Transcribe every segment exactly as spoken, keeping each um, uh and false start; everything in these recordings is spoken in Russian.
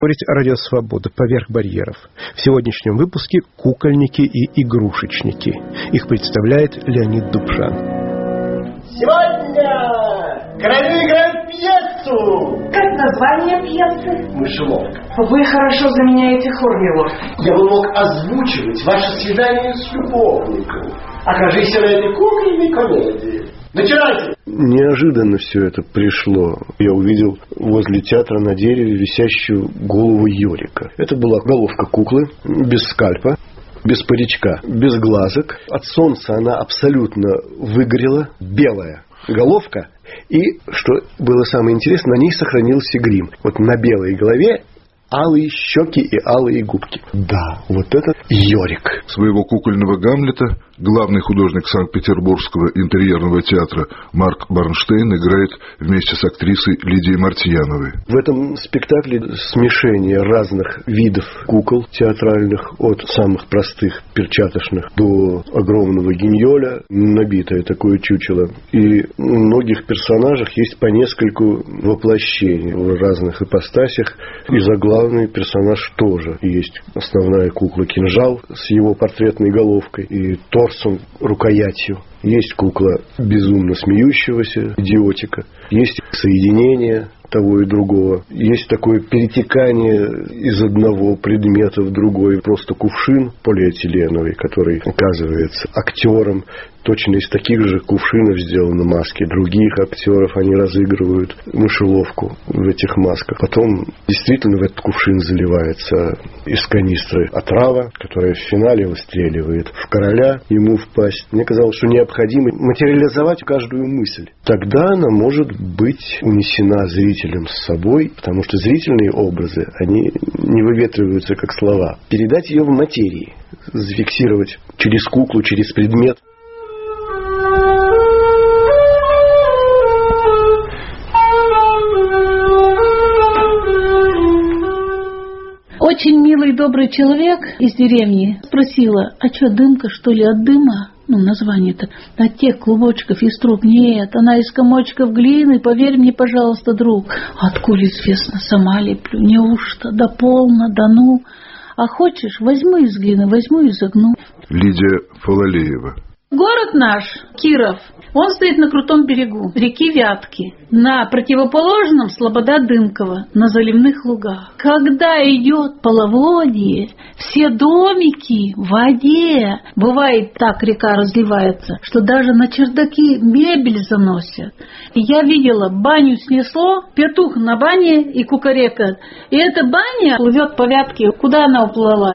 Говорить «Радио Свобода» поверх барьеров. В сегодняшнем выпуске «Кукольники и игрушечники». Их представляет Леонид Дубшан. Сегодня короли играют пьесу. Как название пьесы? Мышеловка. Вы хорошо заменяете хор, милорд. Я бы мог озвучивать ваше свидание с любовником. Окажись на этой кукольной комедии. Начинайте! Неожиданно все это пришло. Я увидел возле театра на дереве висящую голову Йорика. Это была головка куклы, без скальпа, без паричка, без глазок. От солнца она абсолютно выгорела, белая головка. И, что было самое интересное, на ней сохранился грим. Вот на белой голове алые щеки и алые губки. Да, вот это Йорик. Своего кукольного Гамлета главный художник Санкт-Петербургского интерьерного театра Марк Барнштейн играет вместе с актрисой Лидией Мартьяновой. В этом спектакле смешение разных видов кукол театральных, от самых простых перчаточных до огромного гиньоля, набитое такое чучело. И у многих персонажах есть по нескольку воплощений в разных ипостасях. И заглавный персонаж тоже. Есть основная кукла кинжал с его портретной головкой и торсом, рукоятью. Есть кукла безумно смеющегося идиотика. Есть соединение того и другого. Есть такое перетекание из одного предмета в другой. Просто кувшин полиэтиленовый, который оказывается актером. Точно из таких же кувшинов сделаны маски других актеров. Они разыгрывают мышеловку в этих масках. Потом действительно в этот кувшин заливается из канистры отрава, которая в финале выстреливает в короля, ему в пасть. Мне казалось, что необходимо материализовать каждую мысль. Тогда она может быть унесена зрителем с собой, потому что зрительные образы, они не выветриваются как слова. Передать ее в материи, зафиксировать через куклу, через предмет. Очень милый, добрый человек из деревни спросила, а что, дымка, что ли, от дыма? Ну, название-то. От тех клубочков из труб. Нет, она из комочков глины, поверь мне, пожалуйста, друг. Откуда известно, сама леплю, неужто, да полно, да ну. А хочешь, возьму из глины, возьму и загну. Лидия Фалалеева. Город наш, Киров, он стоит на крутом берегу реки Вятки. На противоположном слобода Дымкова, на заливных лугах. Когда идет половодье, все домики в воде. Бывает так, река разливается, что даже на чердаки мебель заносят. И я видела, баню снесло, петух на бане и кукарекает. И эта баня плывет по Вятке. Куда она уплыла?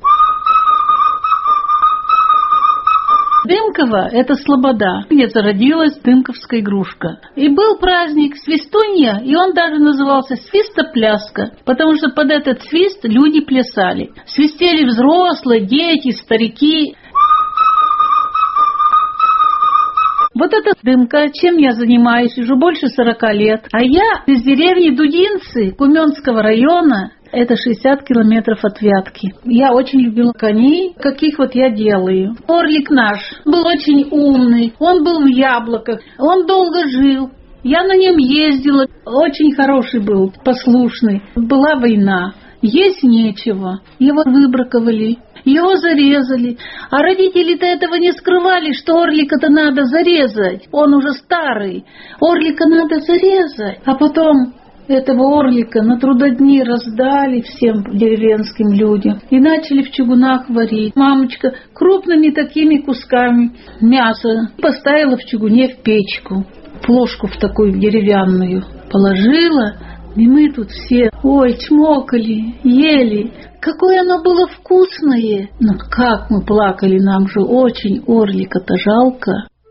Дымково – это слобода, где зародилась дымковская игрушка. И был праздник свистунья, и он даже назывался свистопляска, потому что под этот свист люди плясали. Свистели взрослые, дети, старики. Вот это дымка, чем я занимаюсь уже больше сорока лет. А я из деревни Дудинцы, Куменского района. Это шестьдесят километров от Вятки. Я очень любила коней, каких вот я делаю. Орлик наш был очень умный, он был в яблоках, он долго жил. Я на нем ездила, очень хороший был, послушный. Была война, есть нечего, его выбраковали. Его зарезали. А родители-то этого не скрывали, что орлика-то надо зарезать. Он уже старый. Орлика надо зарезать. А потом этого орлика на трудодни раздали всем деревенским людям. И начали в чугунах варить. Мамочка крупными такими кусками мяса поставила в чугуне в печку. Плошку в такую деревянную положила. И мы тут все, ой, чмокали, ели. Какое оно было вкусное. Но как мы плакали, нам же очень орлика-то жалко.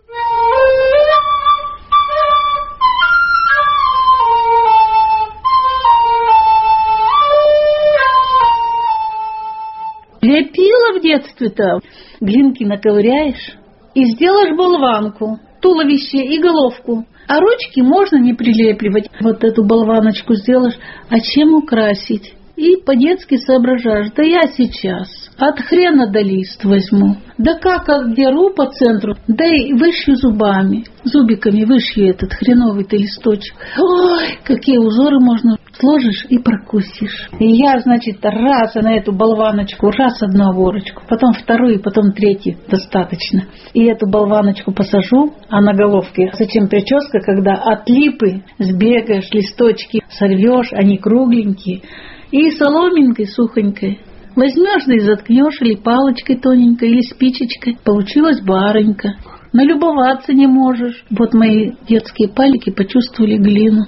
Лепила в детстве-то. Глинки наковыряешь и сделаешь болванку, туловище и головку. А ручки можно не прилепливать. Вот эту болваночку сделаешь, а чем украсить? И по-детски соображаешь, да я сейчас от хрена до лист возьму. Да как отдеру по центру, да и вышью зубами, зубиками вышью этот хреновый-то листочек. Ой, какие узоры можно сложишь и прокусишь. И я, значит, раз на эту болваночку, раз одну оборочку, потом вторую, потом третью достаточно. И эту болваночку посажу, а на головке зачем прическа, когда от липы сбегаешь, листочки сорвешь, они кругленькие, и соломинкой сухонькой возьмешь, да и заткнешь, или палочкой тоненькой, или спичечкой. Получилась барынька. Налюбоваться не можешь. Вот мои детские пальчики почувствовали глину.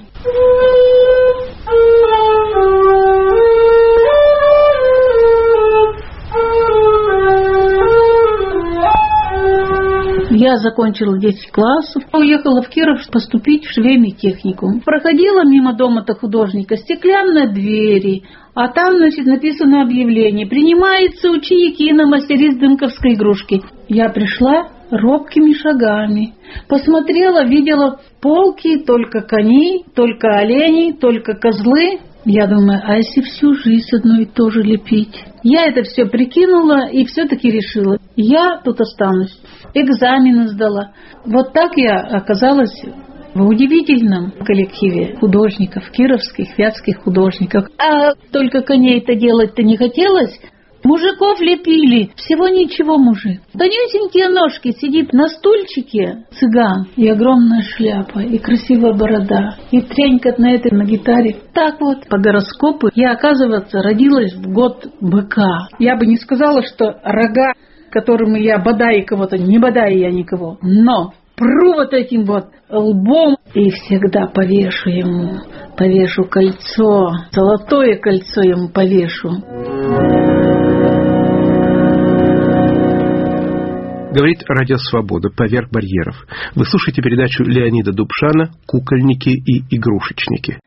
Я закончила десять классов, уехала в Киров поступить в швейный техникум. Проходила мимо дома-то художника, стеклянные двери, а там, значит, написано объявление: принимаются ученики на мастериц дымковской игрушки. Я пришла робкими шагами, посмотрела, видела полки, только кони, только олени, только козлы. Я думаю, а если всю жизнь одно и то же лепить? Я это все прикинула и все-таки решила, я тут останусь. Экзамены сдала. Вот так я оказалась в удивительном коллективе художников, кировских, вятских художников. А только коней-то делать-то не хотелось. Мужиков лепили, всего ничего мужик. Тонюсенькие ножки, сидит на стульчике цыган, и огромная шляпа, и красивая борода, и тренькат на этой, на гитаре. Так вот, по гороскопу я, оказывается, родилась в год быка. Я бы не сказала, что рога, которыми я бодаю кого-то, не бодаю я никого, но пру вот этим вот лбом и всегда повешу ему, повешу кольцо, золотое кольцо ему повешу. Говорит Радио Свобода, поверх барьеров. Вы слушаете передачу Леонида Дубшана «Кукольники и игрушечники».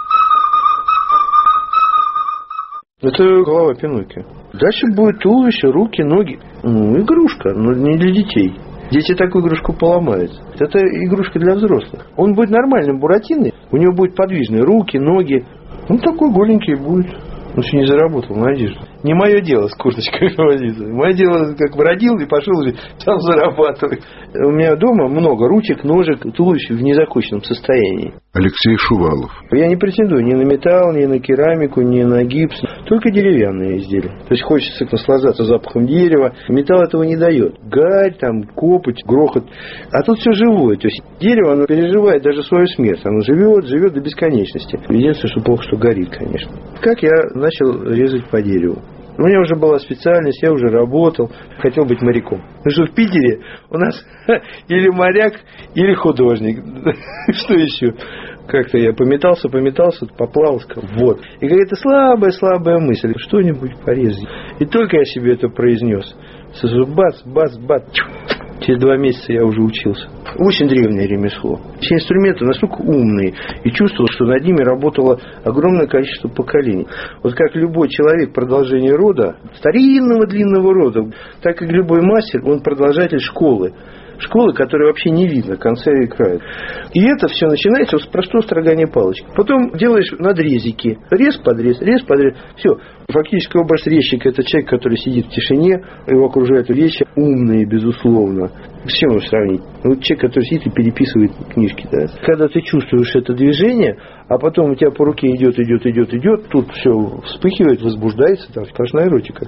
Это голова Пиноккио. Дальше будет туловище, руки, ноги. Ну, игрушка, но не для детей. Дети такую игрушку поломают. Это игрушка для взрослых. Он будет нормальным буратиной, у него будут подвижные руки, ноги. Он такой голенький будет. Он еще не заработал на одежду. Не мое дело с курточкой возиться. Мое дело, как бы родил и пошел уже там зарабатывать. У меня дома много ручек, ножек, туловища в незаконченном состоянии. Алексей Шувалов. Я не претендую ни на металл, ни на керамику, ни на гипс. Только деревянные изделия. То есть хочется наслаждаться запахом дерева. Металл этого не дает. Гарь, там, копоть, грохот. А тут все живое. То есть дерево, оно переживает даже свою смерть. Оно живет, живет до бесконечности. Единственное, что плохо, что горит, конечно. Как я начал резать по дереву? У меня уже была специальность, я уже работал, хотел быть моряком. Потому что в Питере у нас или моряк, или художник. Что еще? Как-то я пометался, пометался, поплавал, сказал, вот. И какая-то слабая-слабая мысль, что-нибудь порезать. И только я себе это произнес. Бац, бац, бац. Через два месяца я уже учился. Очень древнее ремесло. Все инструменты настолько умные. И чувствовал, что над ними работало огромное количество поколений. Вот как любой человек продолжение рода, старинного длинного рода, так и любой мастер, он продолжатель школы. Школы, которые вообще не видно конца и края. И это все начинается с простого строгания палочки. Потом делаешь надрезики. Рез, подрез, рез, подрез. Все. Фактически образ резчика — это человек, который сидит в тишине, его окружают вещи умные, безусловно. С чем его сравнить? Вот человек, который сидит и переписывает книжки. Да? Когда ты чувствуешь это движение, а потом у тебя по руке идет, идет, идет, идет, тут все вспыхивает, возбуждается, там сплошная эротика.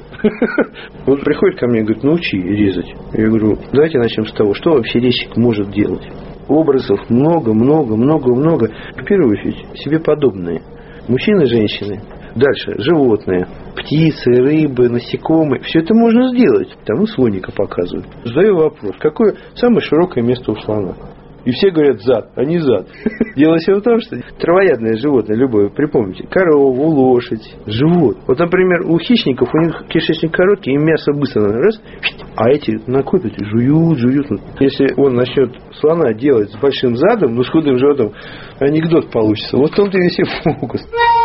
Вот приходит ко мне и говорит, научи резать. Я говорю, давайте начнем с того, что вообще резчик может делать. Образов много, много, много, много. В первую очередь себе подобные. Мужчины, женщины. Дальше животные. Птицы, рыбы, насекомые. Все это можно сделать. Там и слоника показывают. Задаю вопрос. Какое самое широкое место у слона? И все говорят зад, а не зад. Дело все в том, что травоядное животное любое, припомните, корову, лошадь, живот. Вот, например, у хищников у них кишечник короткий, и мясо быстро раз, а эти накопят, жуют, жуют. Если он начнет слона делать с большим задом, но с худым животом, анекдот получится. Вот в том-то и весь фокус.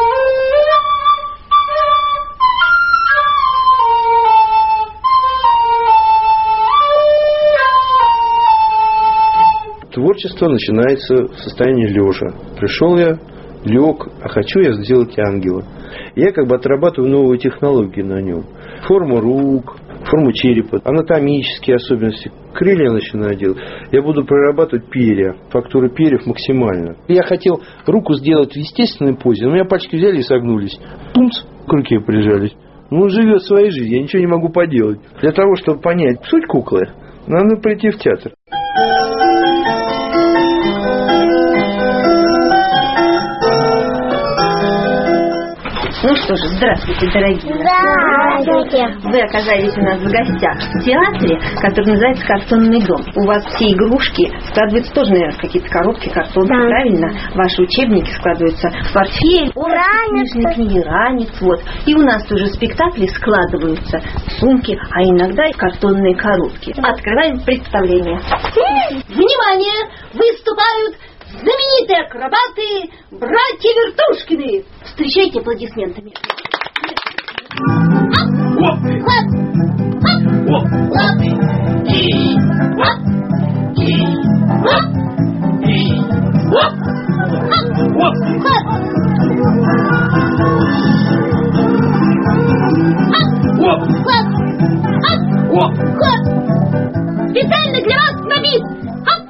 Творчество начинается в состоянии лежа. Пришел я, лег, а хочу я сделать ангела. Я как бы отрабатываю новые технологии на нем. Форму рук, форму черепа, анатомические особенности, крылья начинаю делать. Я буду прорабатывать перья, фактуру перьев максимально. Я хотел руку сделать в естественной позе, но у меня пальчики взяли и согнулись. Пумц, к руке прижались. Ну, он живет своей жизнью, я ничего не могу поделать. Для того, чтобы понять суть куклы, надо прийти в театр. Ну что же, здравствуйте, дорогие. Здравствуйте. Вы оказались у нас в гостях в театре, который называется «Картонный дом». У вас все игрушки складываются тоже, наверное, в какие-то коробки, картонки, да. Правильно? Ваши учебники складываются в портфель, книжные книги, ранец, вот. И у нас тоже спектакли складываются в сумки, а иногда и картонные коробки. Открываем представление. Внимание! Выступают знаменитые акробаты братья Вертушкины. Встречайте аплодисментами. Специально для вас набит.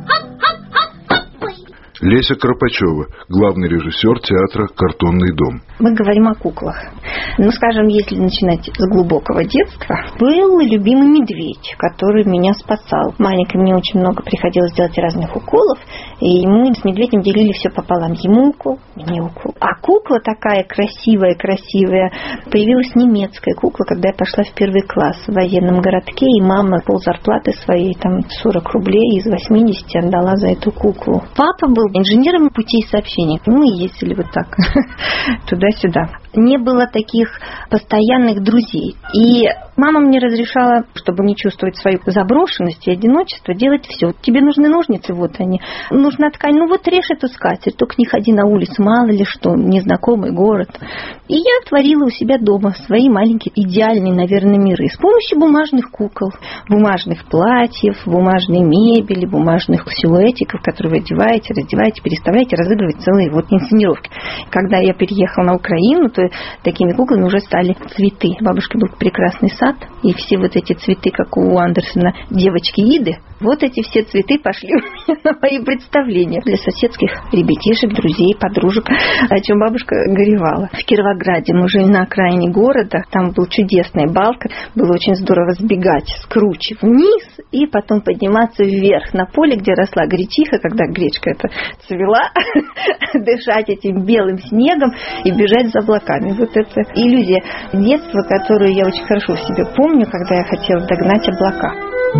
Леся Кропачева, главный режиссер театра «Картонный дом». Мы говорим о куклах. Ну, скажем, если начинать с глубокого детства, был любимый медведь, который меня спасал. Маленькой мне очень много приходилось делать разных уколов, и мы с медведем делили все пополам. Ему укол, мне укол. А кукла такая красивая-красивая, появилась немецкая кукла, когда я пошла в первый класс в военном городке, и мама ползарплаты своей, там, сорок рублей из восьмидесяти отдала за эту куклу. Папа был инженером путей сообщения. Мы ездили вот так, туда-сюда. Не было таких постоянных друзей. И мама мне разрешала, чтобы не чувствовать свою заброшенность и одиночество, делать все. Тебе нужны ножницы, вот они. Нужна ткань, ну вот режь эту скатерть, только не ходи на улицу, мало ли что, незнакомый город. И я творила у себя дома свои маленькие идеальные, наверное, миры с помощью бумажных кукол, бумажных платьев, бумажной мебели, бумажных силуэтиков, которые вы одеваете, раздеваете, переставляете, разыгрываете целые вот инсценировки. Когда я переехала на Украину, то такими куклами уже стали цветы. Бабушка был прекрасный сад, и все вот эти цветы, как у Андерсона, девочки Иды, вот эти все цветы пошли у меня на мои представления для соседских ребятишек, друзей, подружек, о чем бабушка горевала. В Кировограде мы жили на окраине города, там была чудесная балка, было очень здорово сбегать с кручи вниз и потом подниматься вверх на поле, где росла гречиха, когда гречка это цвела, дышать этим белым снегом и бежать за облаками. Вот это иллюзия детства, которую я очень хорошо в себе помню, когда я хотела догнать облака.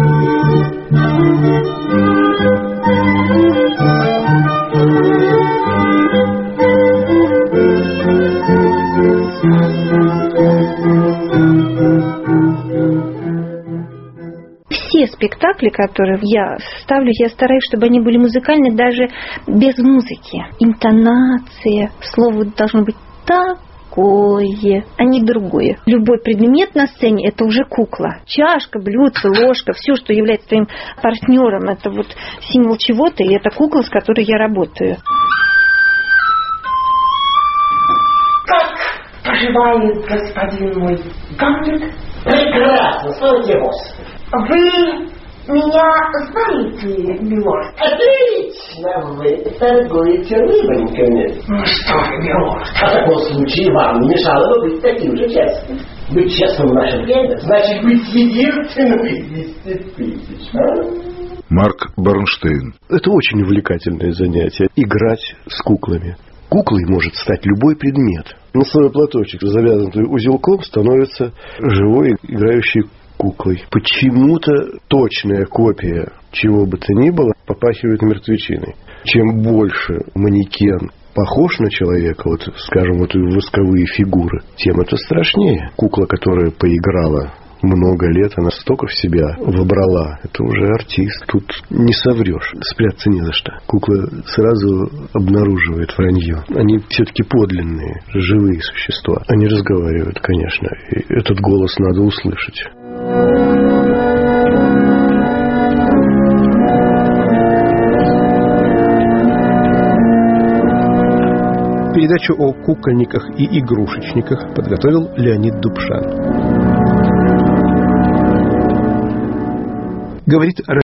Все спектакли, которые я ставлю, я стараюсь, чтобы они были музыкальны даже без музыки. Интонация, слово должно быть так, такое, а не другое. Любой предмет на сцене – это уже кукла. Чашка, блюдце, ложка, все, что является твоим партнером, это вот символ чего-то, и это кукла, с которой я работаю. Как поживает господин мой Гамлет? Прекрасно, слава тебе, Господи. Вы меня знаете, милорд? Отлично, вы торгуете рыбоньками. Ну что вы, милорд? В таком случае вам не мешало бы быть таким же честным. Быть честным в наше время значит быть единственным из десяти тысяч. А? Марк Барнштейн. Это очень увлекательное занятие. Играть с куклами. Куклой может стать любой предмет. Носовой платочек, завязанный узелком, становится живой играющей куклой. Почему-то точная копия чего бы то ни было попахивает мертвечиной. Чем больше манекен похож на человека, вот, скажем, вот восковые фигуры, тем это страшнее. Кукла, которая поиграла много лет, она столько в себя вобрала. Это уже артист. Тут не соврешь. Спрятаться не за что. Кукла сразу обнаруживает вранье. Они все-таки подлинные, живые существа. Они разговаривают, конечно. И этот голос надо услышать. Передачу о кукольниках и игрушечниках подготовил Леонид Дубшан. говорит